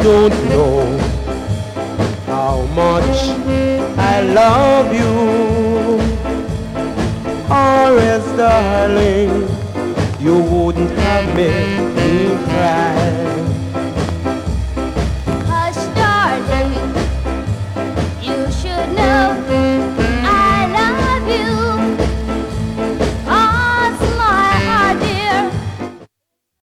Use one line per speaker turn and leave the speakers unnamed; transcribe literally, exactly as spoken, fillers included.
don't know how much I love you. Or else, darling, you wouldn't have me